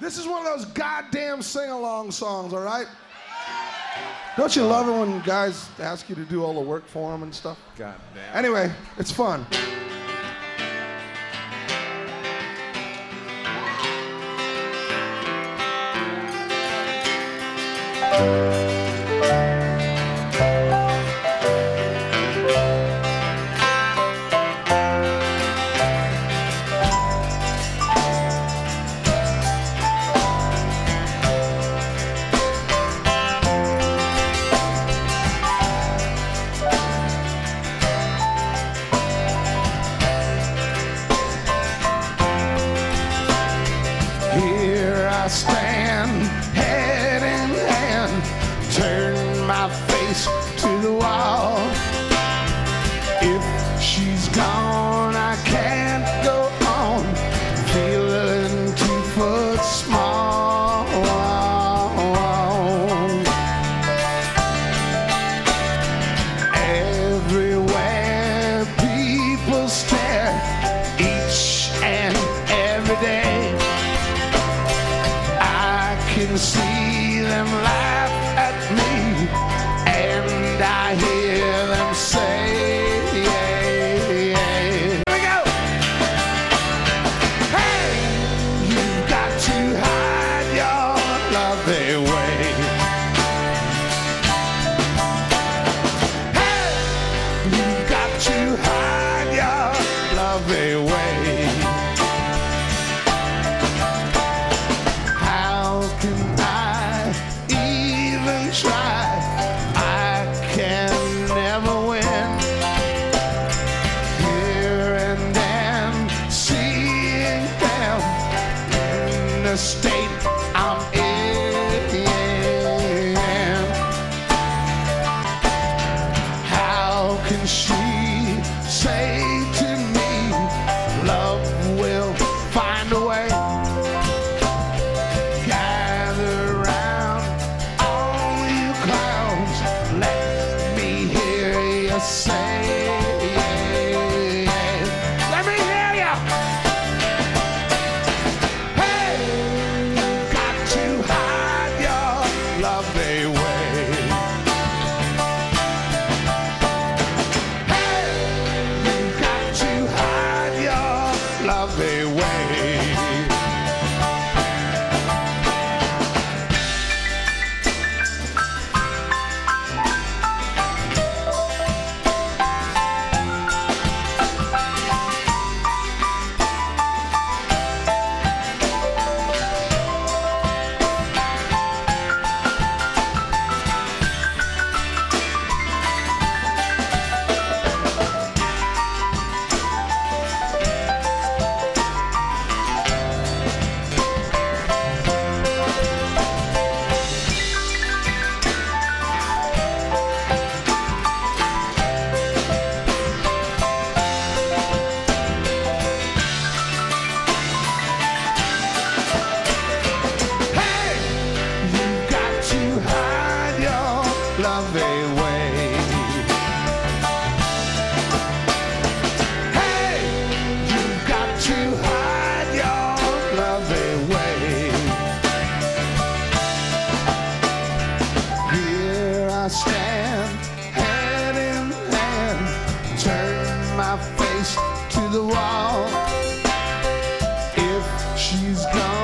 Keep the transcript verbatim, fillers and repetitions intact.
This is one of those goddamn sing-along songs, all right? Don't you love it when guys ask you to do all the work for them and stuff? Goddamn. Anyway, it's fun. Here I stand, head in hand, turn my face to the wall. If she's gone, I can't go on, feeling two foot small. Everywhere people stare, each and every day. I can see them laugh at me, and I hear them say, here we go. Hey, you've got to hide your love away. Hey, you've got to hide your love away. Try, I can never win. Here and then, seeing them in the state I'm in. How can she say to me, love will find a way? Gather round, let me hear you say, let me hear you. Hey, you've got to hide your love away. Hey, you've got to hide your love away. Love away. Hey, you've got to hide your love away. Here I stand, hand in hand, turn my face to the wall. If she's gone,